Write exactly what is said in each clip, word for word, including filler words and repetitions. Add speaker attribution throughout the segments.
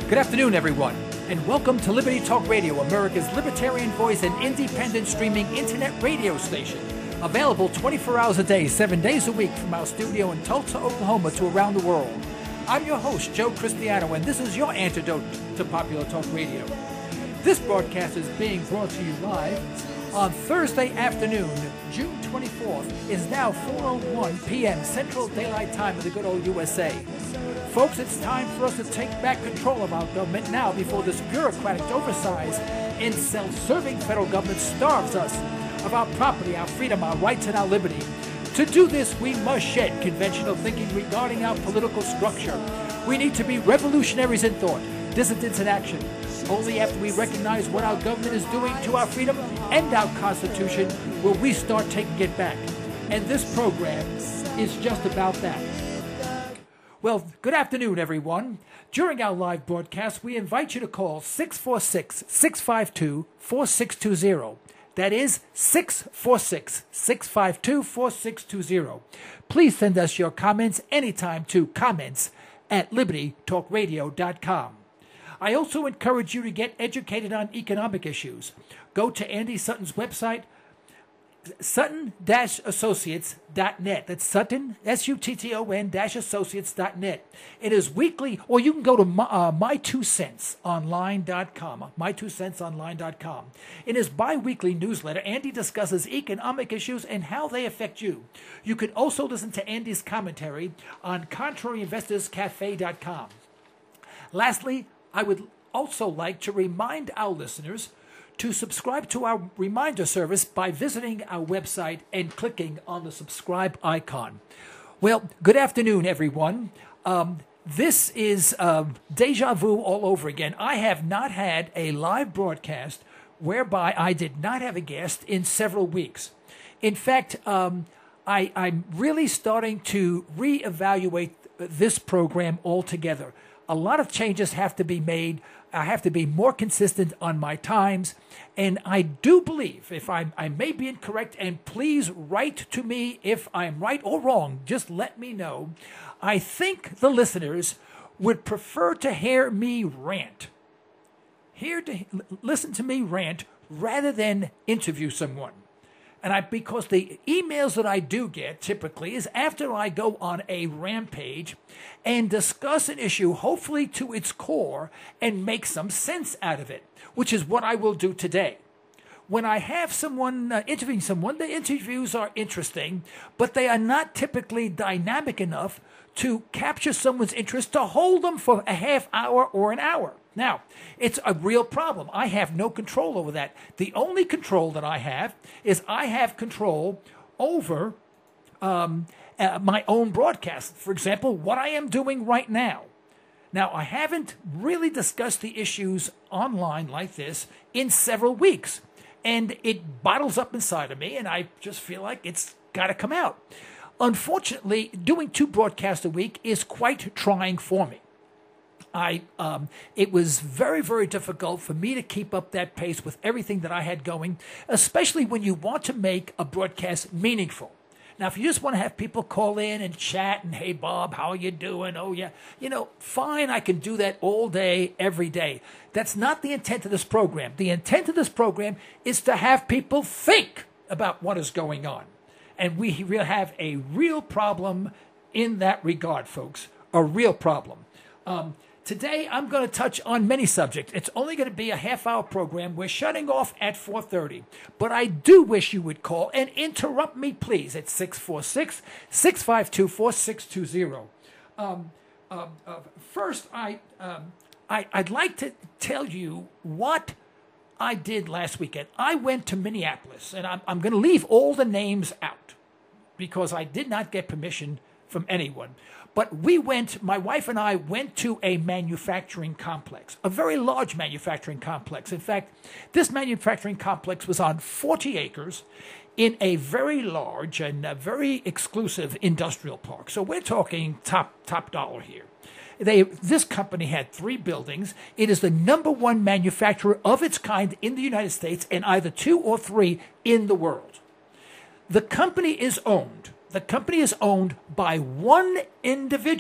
Speaker 1: Good afternoon, everyone, and welcome to Liberty Talk Radio, America's libertarian voice and independent streaming internet radio station. Available twenty-four hours a day, seven days a week from our studio in Tulsa, Oklahoma to around the world. I'm your host, Joe Cristiano, and this is your antidote to popular talk radio. This broadcast is being brought to you live on Thursday afternoon, June twenty-fourth. Is now four oh one p.m. Central Daylight Time of the good old U S A. Folks, it's time for us to take back control of our government now before this bureaucratic, oversized, and self-serving federal government starves us of our property, our freedom, our rights, and our liberty. To do this, we must shed conventional thinking regarding our political structure. We need to be revolutionaries in thought, dissidents in action. Only after we recognize what our government is doing to our freedom and our Constitution will we start taking it back. And this program is just about that. Well, good afternoon, everyone. During our live broadcast, we invite you to call six four six, six five two, four six two zero. That is six four six, six five two, four six two zero. Please send us your comments anytime to comments at liberty talk radio dot com. I also encourage you to get educated on economic issues. Go to Andy Sutton's website, Sutton Associates dot net. That's Sutton, S U T T O N Associates dot net. It is weekly, or you can go to my, uh, my two cents online dot com, my two cents online dot com. In his bi-weekly newsletter, Andy discusses economic issues and how they affect you. You can also listen to Andy's commentary on contrary investors cafe dot com. Lastly, I would also like to remind our listeners to subscribe to our reminder service by visiting our website and clicking on the subscribe icon. Well, good afternoon, everyone. Um, this is uh, deja vu all over again. I have not had a live broadcast whereby I did not have a guest in several weeks. In fact, um, I, I'm really starting to reevaluate this program altogether. A lot of changes have to be made. I have to be more consistent on my times. And I do believe, if I, I may be incorrect, and please write to me if I'm right or wrong, just let me know. I think the listeners would prefer to hear me rant. Hear to listen to me rant rather than interview someone. And I, because the emails that I do get typically is after I go on a rampage and discuss an issue, hopefully to its core, and make some sense out of it, which is what I will do today. When I have someone uh, interviewing someone, the interviews are interesting, but they are not typically dynamic enough to capture someone's interest to hold them for a half hour or an hour. Now, it's a real problem. I have no control over that. The only control that I have is I have control over um, uh, my own broadcast. For example, what I am doing right now. Now, I haven't really discussed the issues online like this in several weeks, and it bottles up inside of me, and I just feel like it's got to come out. Unfortunately, doing two broadcasts a week is quite trying for me. I, um, it was very, very difficult for me to keep up that pace with everything that I had going, especially when you want to make a broadcast meaningful. Now, if you just want to have people call in and chat and, hey, Bob, how are you doing? Oh, yeah. You know, fine, I can do that all day, every day. That's not the intent of this program. The intent of this program is to have people think about what is going on. And we have a real problem in that regard, folks, a real problem. Um, Today, I'm going to touch on many subjects. It's only going to be a half-hour program. We're shutting off at four thirty. But I do wish you would call and interrupt me, please, at six four six, six five two, four six two zero. Um, uh, uh, first, I, um, I, I'd like to tell you what I did last weekend. I went to Minneapolis, and I'm, I'm going to leave all the names out because I did not get permission from anyone. But we went, my wife and I went to a manufacturing complex, a very large manufacturing complex. In fact, this manufacturing complex was on forty acres in a very large and a very exclusive industrial park. So we're talking top top dollar here. They, this company had three buildings. It is the number one manufacturer of its kind in the United States and either two or three in the world. The company is owned. The company is owned by one individual,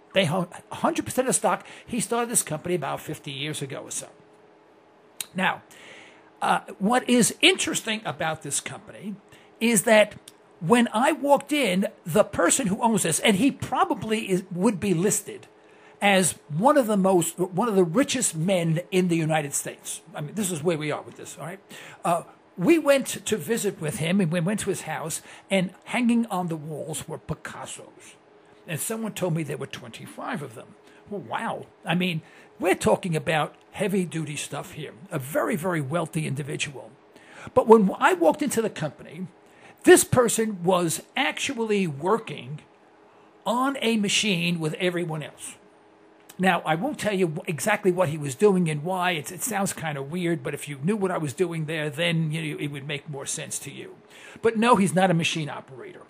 Speaker 1: They own one hundred percent of stock. He started this company about fifty years ago or so. Now, uh, what is interesting about this company is that when I walked in, the person who owns this, and he probably is, would be listed as one of the most, one of the richest men in the United States. I mean, this is where we are with this, all right? Uh, we went to visit with him, and we went to his house, and hanging on the walls were Picassos. And someone told me there were twenty-five of them. Well, wow. I mean, we're talking about heavy-duty stuff here. A very, very wealthy individual. But when I walked into the company, this person was actually working on a machine with everyone else. Now, I won't tell you exactly what he was doing and why. It's, it sounds kind of weird, but if you knew what I was doing there, then you know, it would make more sense to you. But no, he's not a machine operator.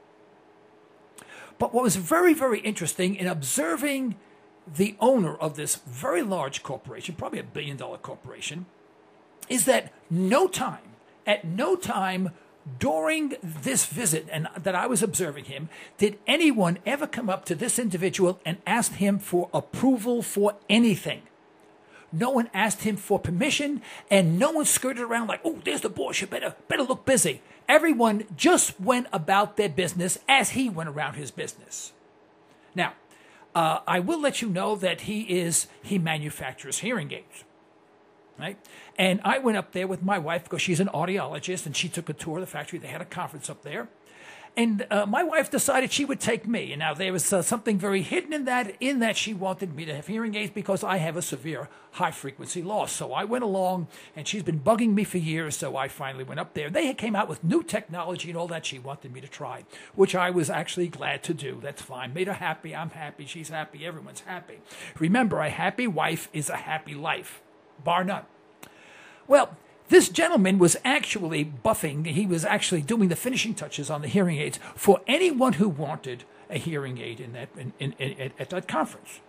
Speaker 1: But what was very, very interesting in observing the owner of this very large corporation, probably a billion dollar corporation, is that no time, at no time during this visit and that I was observing him, did anyone ever come up to this individual and ask him for approval for anything. No one asked him for permission, and no one skirted around like, oh, there's the boss, you better, better look busy. Everyone just went about their business as he went around his business. Now, uh, I will let you know that he is, he manufactures hearing aids. Right? And I went up there with my wife because she's an audiologist, and she took a tour of the factory. They had a conference up there. And uh, my wife decided she would take me. And now there was uh, something very hidden in that, in that she wanted me to have hearing aids because I have a severe high-frequency loss. So I went along, and she's been bugging me for years, so I finally went up there. They came out with new technology and all that she wanted me to try, which I was actually glad to do. That's fine. Made her happy. I'm happy. She's happy. Everyone's happy. Remember, a happy wife is a happy life. Bar none. Well, this gentleman was actually buffing, he was actually doing the finishing touches on the hearing aids for anyone who wanted a hearing aid in that, in, in, in, at that conference.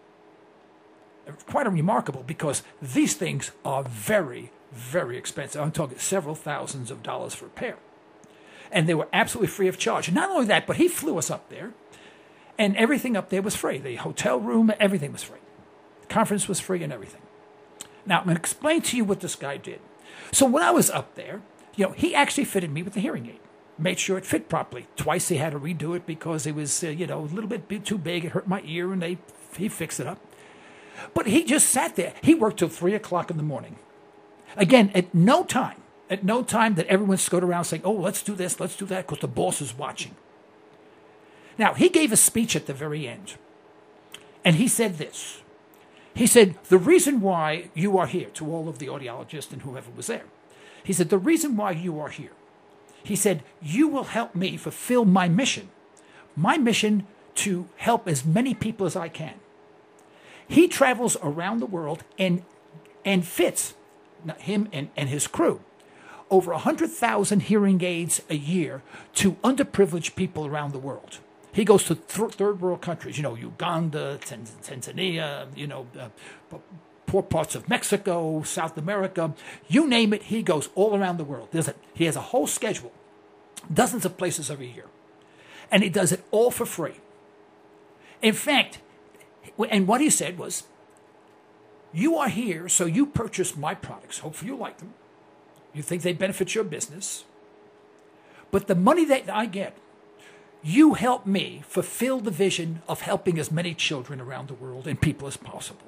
Speaker 1: Quite remarkable because these things are very, very expensive. I'm talking several thousands of dollars for a pair. And they were absolutely free of charge. And not only that, but he flew us up there, and everything up there was free. The hotel room, everything was free. The conference was free and everything. Now, I'm going to explain to you what this guy did. So when I was up there, you know, he actually fitted me with the hearing aid, made sure it fit properly. Twice he had to redo it because it was, uh, you know, a little bit too big. It hurt my ear, and they he fixed it up. But he just sat there. He worked till three o'clock in the morning. Again, at no time, at no time did everyone scoot around saying, oh, let's do this, let's do that, because the boss is watching. Now, he gave a speech at the very end, and he said this. He said, the reason why you are here, to all of the audiologists and whoever was there, he said, the reason why you are here, he said, you will help me fulfill my mission, my mission to help as many people as I can. He travels around the world and and fits, him and, and his crew, over one hundred thousand hearing aids a year to underprivileged people around the world. He goes to th- third world countries, you know, Uganda, Tanz- Tanzania, you know, uh, poor parts of Mexico, South America, you name it, he goes all around the world. There's a, he has a whole schedule, dozens of places every year, and he does it all for free. In fact, and what he said was, you are here, so you purchase my products. Hopefully you like them. You think they benefit your business. But the money that I get, you help me fulfill the vision of helping as many children around the world and people as possible.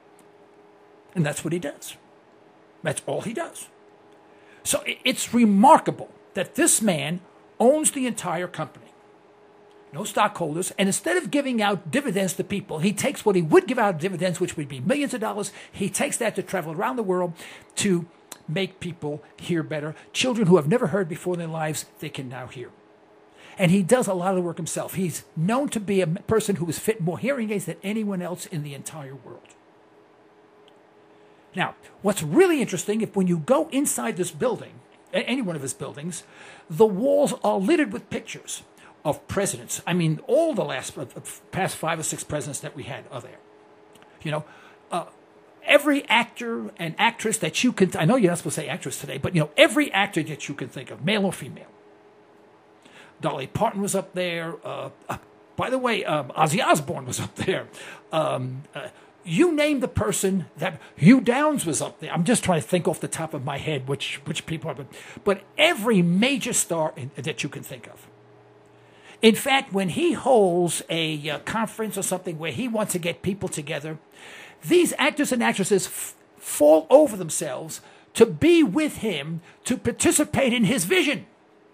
Speaker 1: And that's what he does. That's all he does. So it's remarkable that this man owns the entire company. No stockholders. And instead of giving out dividends to people, he takes what he would give out dividends, which would be millions of dollars. He takes that to travel around the world to make people hear better. Children who have never heard before in their lives, they can now hear. And he does a lot of the work himself. He's known to be a person who has fit more hearing aids than anyone else in the entire world. Now, what's really interesting, if when you go inside this building, any one of his buildings, the walls are littered with pictures of presidents. I mean, all the last past five or six presidents that we had are there. You know, uh, every actor and actress that you can, I know you're not supposed to say actress today, but, you know, every actor that you can think of, male or female. Dolly Parton was up there. Uh, uh, By the way, um, Ozzy Osbourne was up there. Um, uh, you name the person that Hugh Downs was up there. I'm just trying to think off the top of my head which which people are, but, but every major star in, that you can think of. In fact, when he holds a uh, conference or something where he wants to get people together, these actors and actresses f- fall over themselves to be with him, to participate in his vision.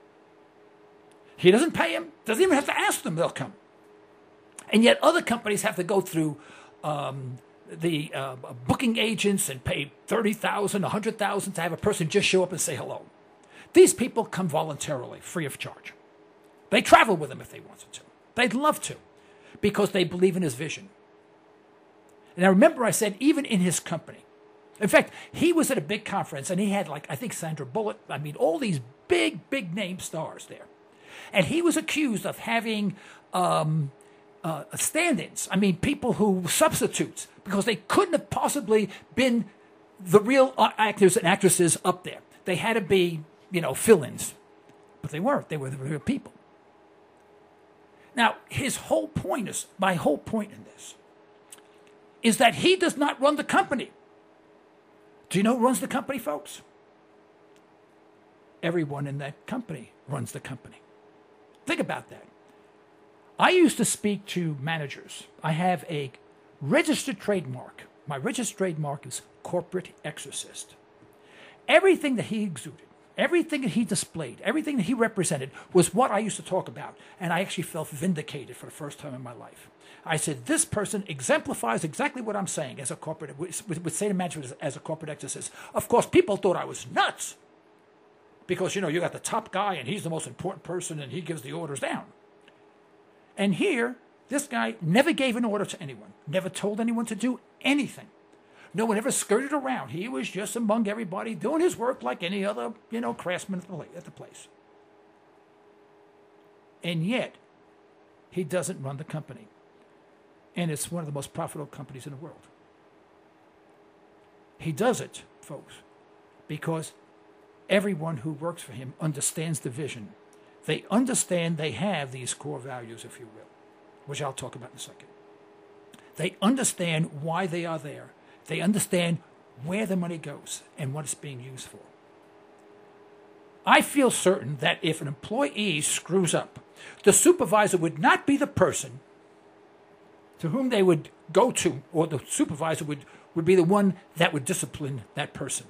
Speaker 1: He doesn't pay them, doesn't even have to ask them, they'll come. And yet other companies have to go through um, the uh, booking agents and pay thirty thousand dollars, one hundred thousand dollars to have a person just show up and say hello. These people come voluntarily, free of charge. They travel with him if they wanted to. They'd love to, because they believe in his vision. And I remember I said, even in his company. In fact, he was at a big conference, and he had, like, I think Sandra Bullock, I mean, all these big, big name stars there. And he was accused of having um, uh, stand-ins. I mean, people who substitutes, because they couldn't have possibly been the real actors and actresses up there. They had to be, you know, fill-ins. But they weren't. They were the real people. Now, his whole point is, my whole point in this, is that he does not run the company. Do you know who runs the company, folks? Everyone in that company runs the company. Think about that. I used to speak to managers. I have a registered trademark. My registered trademark is corporate exorcist. Everything that he exuded, everything that he displayed, everything that he represented was what I used to talk about. And I actually felt vindicated for the first time in my life. I said, this person exemplifies exactly what I'm saying as a corporate, with, with Satan Management as, as a corporate exorcist. Of course, people thought I was nuts. Because, you know, you got the top guy and he's the most important person and he gives the orders down. And here, this guy never gave an order to anyone. Never told anyone to do anything. No one ever skirted around. He was just among everybody doing his work like any other, you know, craftsman at the place. And yet, he doesn't run the company. And it's one of the most profitable companies in the world. He does it, folks, because everyone who works for him understands the vision. They understand they have these core values, if you will, which I'll talk about in a second. They understand why they are there. They understand where the money goes and what it's being used for. I feel certain that if an employee screws up, the supervisor would not be the person to whom they would go to, or the supervisor would, would be the one that would discipline that person.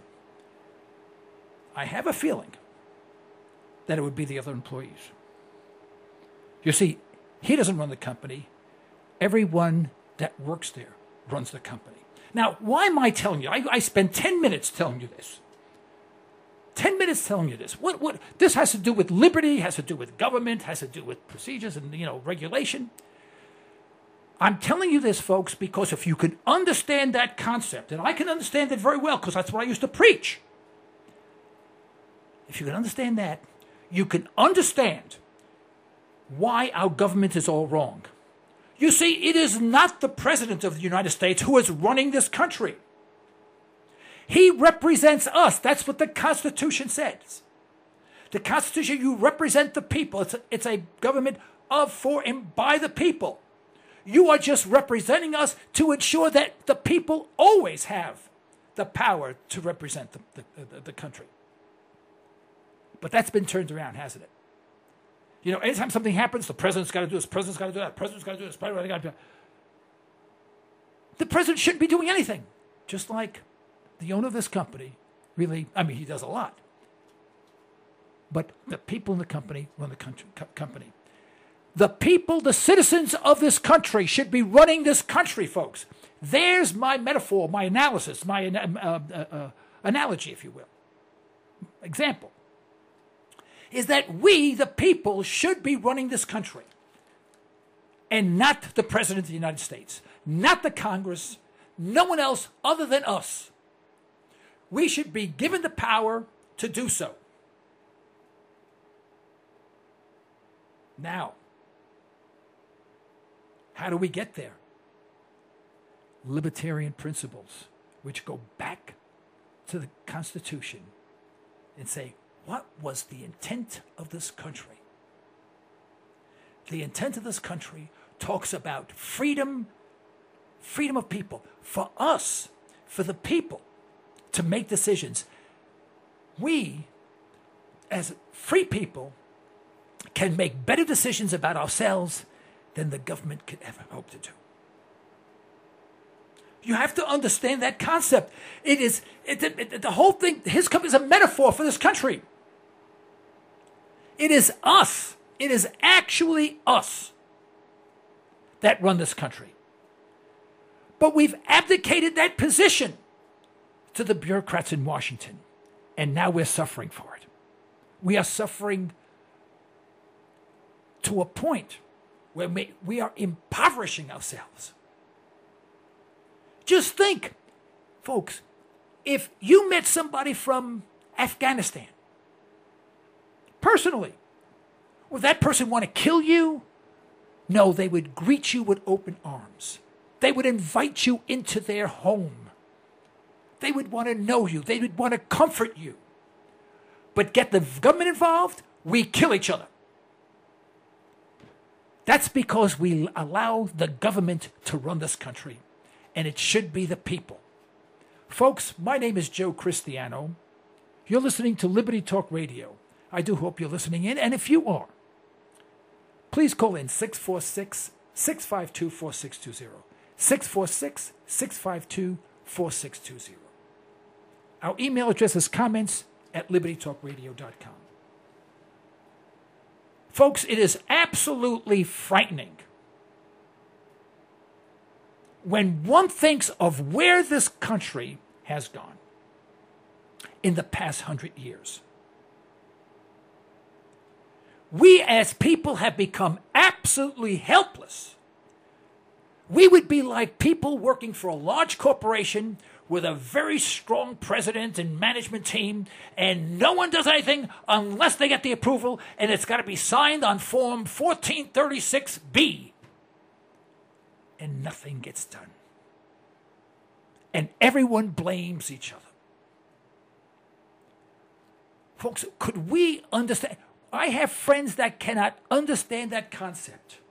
Speaker 1: I have a feeling that it would be the other employees. You see, he doesn't run the company. Everyone that works there runs the company. Now, why am I telling you? I, I spent ten minutes telling you this. ten minutes telling you this. What, what, this has to do with liberty, has to do with government, has to do with procedures and, you know, regulation. I'm telling you this, folks, because if you can understand that concept, and I can understand it very well because that's what I used to preach. If you can understand that, you can understand why our government is all wrong. You see, it is not the President of the United States who is running this country. He represents us. That's what the Constitution says. The Constitution, you represent the people. It's a, it's a government of, for, and by the people. You are just representing us to ensure that the people always have the power to represent the, the, the, the country. But that's been turned around, hasn't it? You know, anytime something happens, the president's got to do this, the president's got to do that, the president's got to do this, the president's got to do that. The president shouldn't be doing anything. Just like the owner of this company, really, I mean, he does a lot. But the people in the company run the country, co- company. The people, the citizens of this country should be running this country, folks. There's my metaphor, my analysis, my uh, uh, uh, analogy, if you will. Example. Is that we, the people, should be running this country. And not the President of the United States. Not the Congress. No one else other than us. We should be given the power to do so. Now, how do we get there? Libertarian principles, which go back to the Constitution and say, what was the intent of this country? The intent of this country talks about freedom, freedom of people. For us, for the people to make decisions, we, as free people, can make better decisions about ourselves than the government could ever hope to do. You have to understand that concept. It is it, it, the whole thing. His company is a metaphor for this country. It is us. It is actually us that run this country. But we've abdicated that position to the bureaucrats in Washington, and now we're suffering for it. We are suffering to a point where we, we are impoverishing ourselves. Just think, folks, if you met somebody from Afghanistan, personally, would that person want to kill you? No, they would greet you with open arms. They would invite you into their home. They would want to know you. They would want to comfort you. But get the government involved, we kill each other. That's because we allow the government to run this country. And it should be the people. Folks, my name is Joe Cristiano. You're listening to Liberty Talk Radio. I do hope you're listening in. And if you are, please call in six four six, six five two, four six two zero. six four six, six five two, four six two zero. Our email address is comments at liberty talk radio dot com. Folks, it is absolutely frightening when one thinks of where this country has gone in the past hundred years. We as people have become absolutely helpless. We would be like people working for a large corporation with a very strong president and management team, and no one does anything unless they get the approval, and it's got to be signed on Form fourteen thirty-six B. And nothing gets done. And everyone blames each other. Folks, could we understand? I have friends that cannot understand that concept.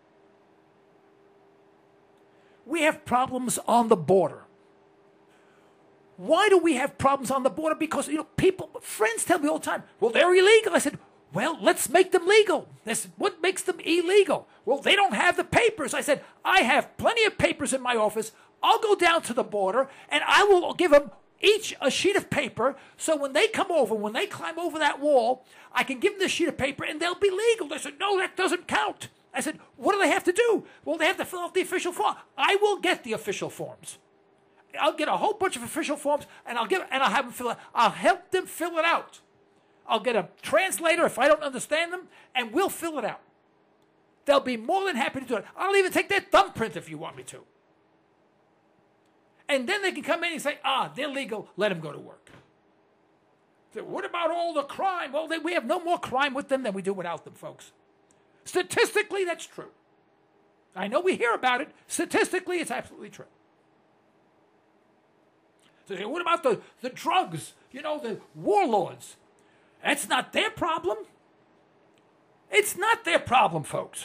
Speaker 1: We have problems on the border. Why do we have problems on the border? Because, you know, people, friends tell me all the time, well, they're illegal. I said, well, let's make them legal. They said, what makes them illegal? Well, they don't have the papers. I said, I have plenty of papers in my office. I'll go down to the border and I will give them each a sheet of paper. So when they come over, when they climb over that wall, I can give them this sheet of paper and they'll be legal. They said, no, that doesn't count. I said, what do they have to do? Well, they have to fill out the official form. I will get the official forms. I'll get a whole bunch of official forms and I'll give and I'll have them fill it. I'll help them fill it out. I'll get a translator if I don't understand them, and we'll fill it out. They'll be more than happy to do it. I'll even take their thumbprint if you want me to. And then they can come in and say, ah, they're legal, let them go to work. So what about all the crime? Well, they, we have no more crime with them than we do without them, folks. Statistically, that's true. I know we hear about it. Statistically, it's absolutely true. So what about the, the drugs? You know, the warlords. That's not their problem. It's not their problem, folks.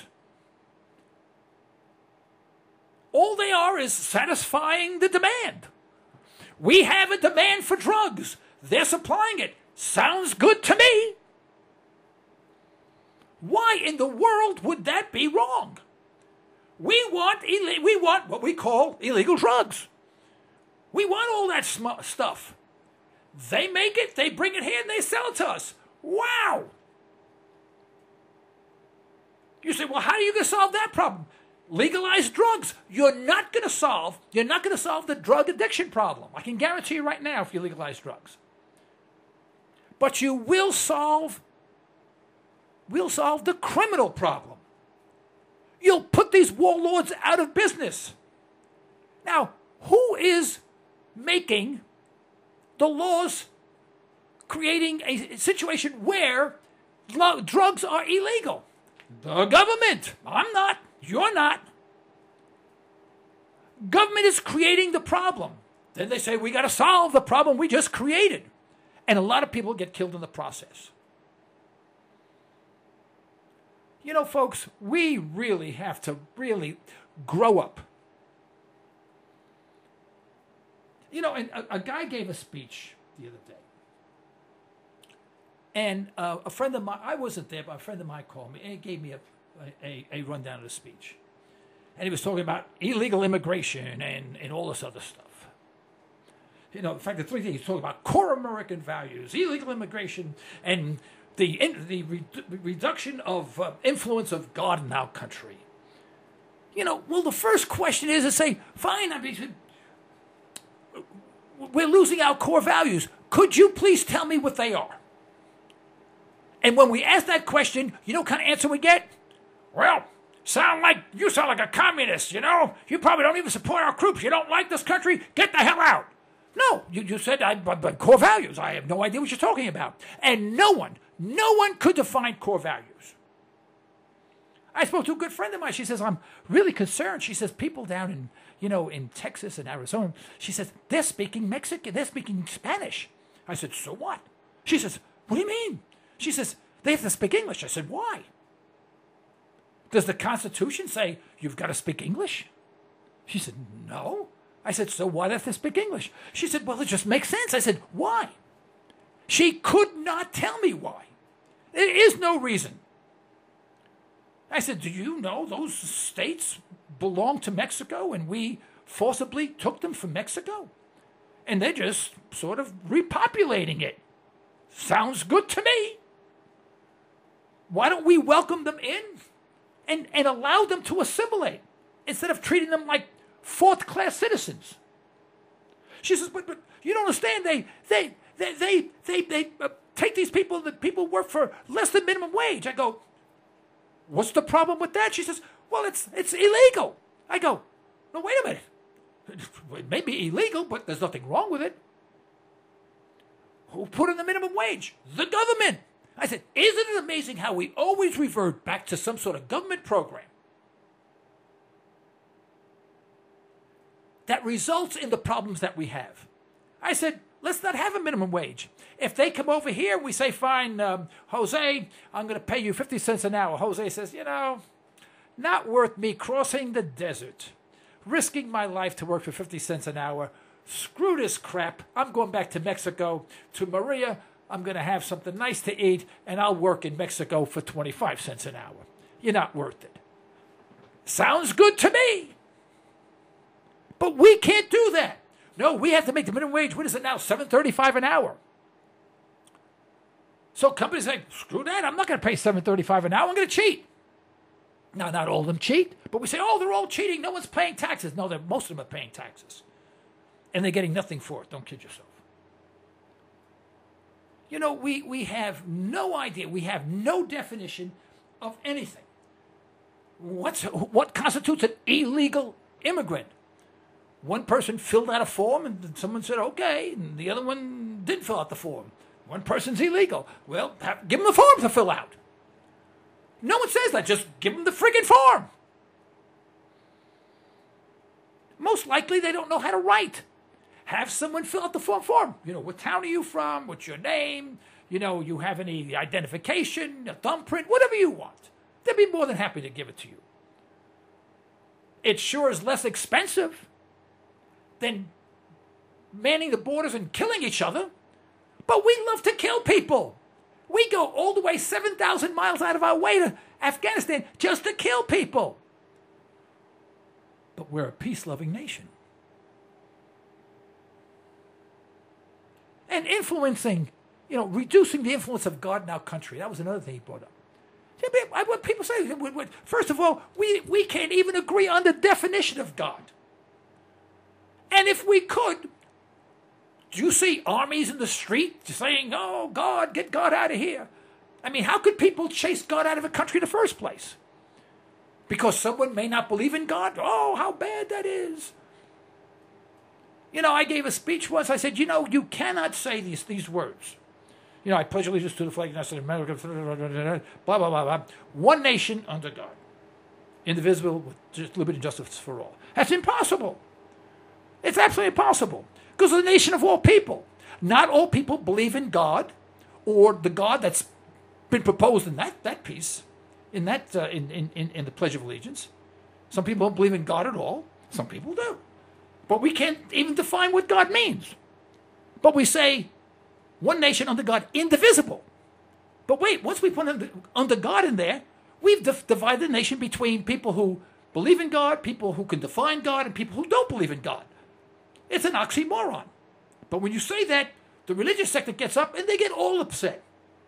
Speaker 1: All they are is satisfying the demand. We have a demand for drugs. They're supplying it. Sounds good to me. Why in the world would that be wrong? We want Ill- we want what we call illegal drugs. We want all that sm- stuff. They make it, they bring it here, and they sell it to us. Wow! You say, well, how are you going to solve that problem? Legalize drugs. You're not going to solve, you're not going to solve the drug addiction problem. I can guarantee you right now if you legalize drugs. But you will solve, will solve the criminal problem. You'll put these warlords out of business. Now, who is making the laws creating a situation where drugs are illegal? The government. I'm not. You're not. Government is creating the problem. Then they say, we got to solve the problem we just created. And a lot of people get killed in the process. You know, folks, we really have to really grow up. You know, and a, a guy gave a speech the other day. And uh, a friend of mine, I wasn't there, but a friend of mine called me and he gave me a, a, a rundown of the speech. And he was talking about illegal immigration and, and all this other stuff. You know, in fact, the three things, he's talking about core American values, illegal immigration, and the, in, the re, reduction of uh, influence of God in our country. You know, well, the first question is to say, fine, I mean, we're losing our core values. Could you please tell me what they are? And when we ask that question, you know what kind of answer we get? Well, sound like you sound like a communist, you know? You probably don't even support our troops. You don't like this country? Get the hell out. No, you, you said I, but, but core values. I have no idea what you're talking about. And no one, no one could define core values. I spoke to a good friend of mine. She says, I'm really concerned. She says, people down in, you know, in Texas and Arizona, she says, they're speaking Mexican, they're speaking Spanish. I said, so what? She says, what do you mean? She says, they have to speak English. I said, why? Does the Constitution say you've got to speak English? She said, no. I said, so why do they have to speak English? She said, well, it just makes sense. I said, why? She could not tell me why. There is no reason. I said, do you know those states belong to Mexico and we forcibly took them from Mexico? And they're just sort of repopulating it. Sounds good to me. Why don't we welcome them in and, and allow them to assimilate instead of treating them like fourth-class citizens? She says, but, but you don't understand. They they they they they, they uh, take these people. The people work for less than minimum wage. I go, what's the problem with that? She says, well, it's it's illegal. I go, no, wait a minute. It may be illegal, but there's nothing wrong with it. Who put in the minimum wage? The government. I said, isn't it amazing how we always revert back to some sort of government program that results in the problems that we have? I said, let's not have a minimum wage. If they come over here, we say, fine, um, Jose, I'm going to pay you fifty cents an hour. Jose says, you know, not worth me crossing the desert, risking my life to work for fifty cents an hour. Screw this crap. I'm going back to Mexico, to Maria. I'm going to have something nice to eat, and I'll work in Mexico for twenty-five cents an hour. You're not worth it. Sounds good to me. But we can't do that. No, we have to make the minimum wage. What is it now? seven thirty-five an hour. So companies say, screw that. I'm not going to pay seven thirty-five an hour. I'm going to cheat. Now, not all of them cheat, but we say, oh, they're all cheating. No one's paying taxes. No, most of them are paying taxes. And they're getting nothing for it. Don't kid yourself. You know, we, we have no idea. We have no definition of anything. What's, what constitutes an illegal immigrant? One person filled out a form and someone said, okay, and the other one didn't fill out the form. One person's illegal. Well, have, give them the form to fill out. No one says that. Just give them the friggin' form. Most likely they don't know how to write. Have someone fill out the form for them. You know, what town are you from? What's your name? You know, you have any identification, a thumbprint, whatever you want. They'd be more than happy to give it to you. It sure is less expensive than manning the borders and killing each other. But we love to kill people. We go all the way seven thousand miles out of our way to Afghanistan just to kill people. But we're a peace-loving nation. And influencing, you know, reducing the influence of God in our country. That was another thing he brought up. What people say, first of all, we, we can't even agree on the definition of God. And if we could, do you see armies in the street saying, oh, God, get God out of here? I mean, how could people chase God out of a country in the first place? Because someone may not believe in God? Oh, how bad that is. You know, I gave a speech once. I said, you know, you cannot say these, these words. You know, I pledge allegiance to the flag of the United States of America, blah, blah, blah, blah. One nation under God, indivisible, with just liberty and justice for all. That's impossible. It's absolutely impossible. Because it's a nation of all people. Not all people believe in God or the God that's been proposed in that, that piece. in that uh, in, in, in, in the Pledge of Allegiance. Some people don't believe in God at all. Some people do. But we can't even define what God means. But we say, one nation under God, indivisible. But wait, once we put under, under God in there, we've dif- divided the nation between people who believe in God, people who can define God, and people who don't believe in God. It's an oxymoron. But when you say that, the religious sector gets up and they get all upset.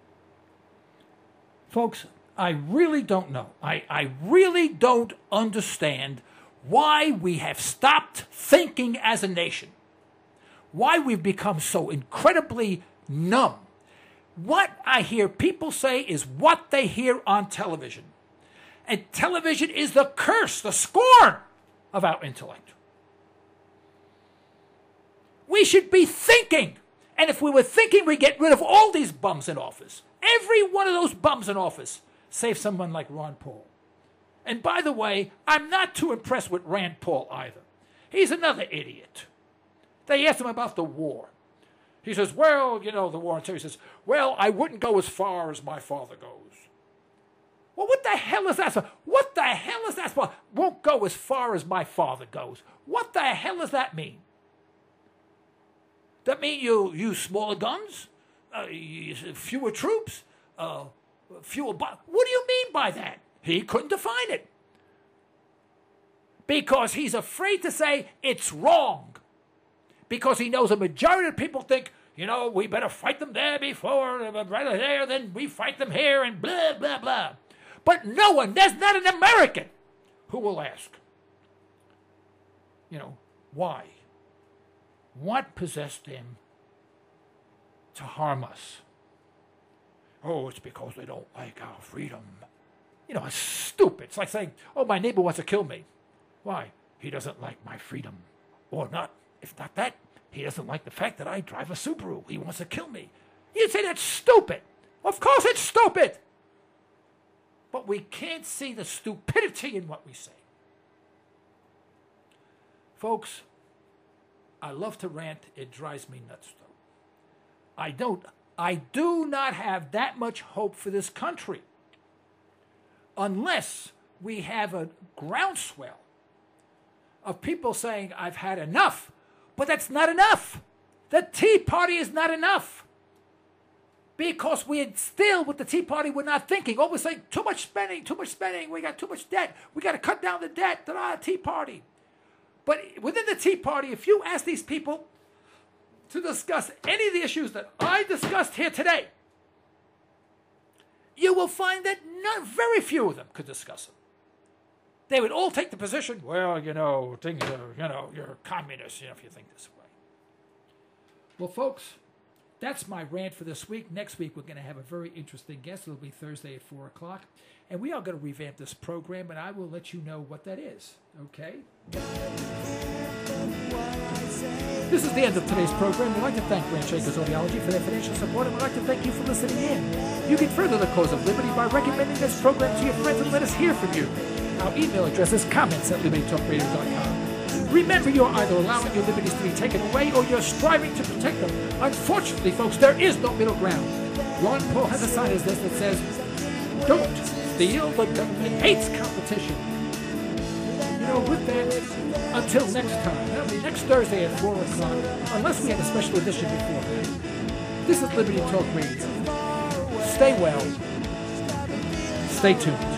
Speaker 1: Folks, I really don't know. I, I really don't understand why we have stopped thinking as a nation. Why we've become so incredibly numb. What I hear people say is what they hear on television. And television is the curse, the scorn of our intellect. We should be thinking. And if we were thinking, we'd get rid of all these bums in office. Every one of those bums in office, save someone like Ron Paul. And by the way, I'm not too impressed with Rand Paul either. He's another idiot. They asked him about the war. He says, well, you know, the war on terror. He says, well, I wouldn't go as far as my father goes. Well, what the hell is that? For? What the hell is that for? Won't go as far as my father goes. What the hell does that mean? That mean you use smaller guns? Uh, fewer troops? Uh, fewer... Bo- what do you mean by that? He couldn't define it. Because he's afraid to say it's wrong. Because he knows a majority of people think, you know, we better fight them there before, rather there, then we fight them here, and blah, blah, blah. But no one, there's not an American who will ask, you know, why? What possessed them to harm us? Oh, it's because they don't like our freedom. You know, it's stupid. It's like saying, oh, my neighbor wants to kill me. Why? He doesn't like my freedom. Or not. If not that, he doesn't like the fact that I drive a Subaru. He wants to kill me. You'd say that's stupid. Of course it's stupid. But we can't see the stupidity in what we say. Folks, I love to rant. It drives me nuts, though. I don't. I do not have that much hope for this country unless we have a groundswell of people saying, I've had enough. But that's not enough. The Tea Party is not enough. Because we had still, with the Tea Party, we're not thinking. Oh, we're saying too much spending, too much spending. We got too much debt. We got to cut down the debt. Da-da, Tea Party. But within the Tea Party, if you ask these people to discuss any of the issues that I discussed here today, you will find that not very few of them could discuss them. They would all take the position, well, you know, things are, you know, you're a communist, you know, if you think this way. Well, folks, that's my rant for this week. Next week, we're going to have a very interesting guest. It'll be Thursday at four o'clock. And we are going to revamp this program, and I will let you know what that is, okay? This is the end of today's program. We'd like to thank Grant Shakers Audiology for their financial support, and we'd like to thank you for listening in. You can further the cause of liberty by recommending this program to your friends and let us hear from you. Our email address is comments at liberty talk radio dot com. Remember, you're either allowing your liberties to be taken away or you're striving to protect them. Unfortunately, folks, there is no middle ground. Ron Paul has a sign as this that says, don't steal, the government hates competition. And, you know, with that, until next time, that'll be next Thursday at four o'clock, unless we have a special edition before that. This is Liberty Talk Radio. Stay well. Stay tuned.